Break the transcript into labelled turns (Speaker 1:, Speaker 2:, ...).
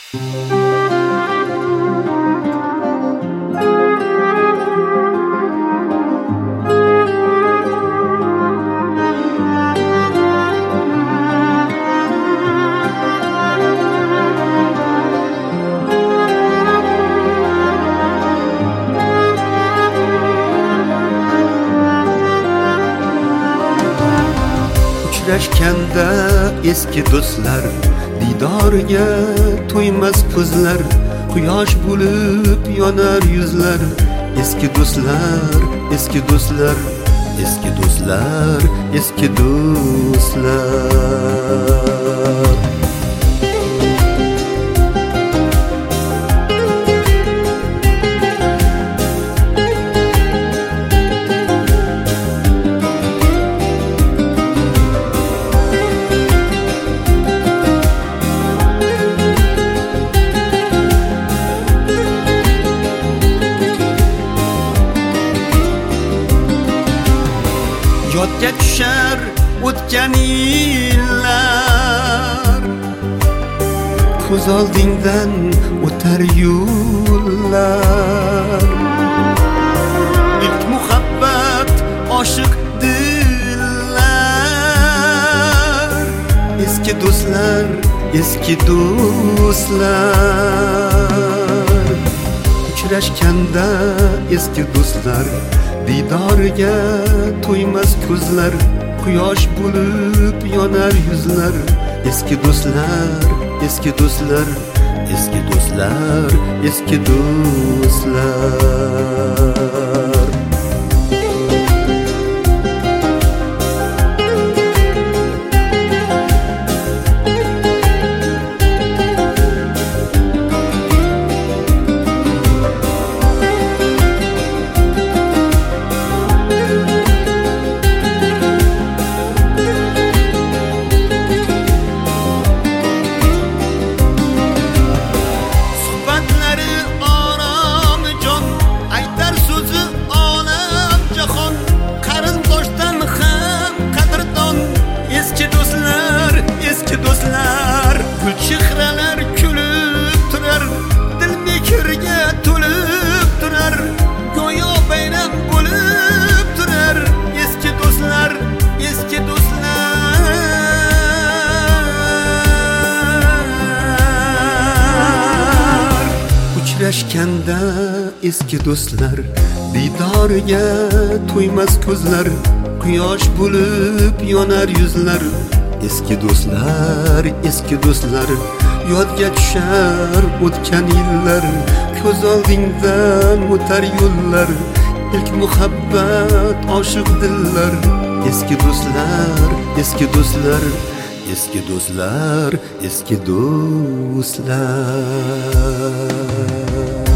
Speaker 1: Uchrashganda eski do'stlar, didorga to'ymas ko'zlar, quyosh bo'lib yonar yuzlar. Eski do'stlar, eski do'stlar, eski do'stlar, eski do'stlar. Yodga tushar o'tgan yillar, ko'z oldingdan o'tar yo'llar. İlk muhabbet, oshiq dillar. Eski do'stlar, eski do'stlar. Uchrashganda eski do'stlar, didorga to'ymas ko'zlar, quyosh bo'lib yonar yuzlar. Eski do'stlar, eski do'stlar, eski do'stlar, eski do'stlar. Chehralar kulib turar, dil mehrga to'lib turar, go'yo bayram bo'lib turar. Eski do'stlar, eski do'stlar. Uchrashganda eski do'stlar, didorga to'ymas ko'zlar, quyosh bo'lib yonar yuzlar. Eski do'stlar, eski do'stlar, yodga tushar o'tgan yillar, ko'z oldingdan o'tar yo'llar. İlk muhabbet, oshiq dillar. Eski do'stlar, eski do'stlar, eski do'stlar, eski do'stlar.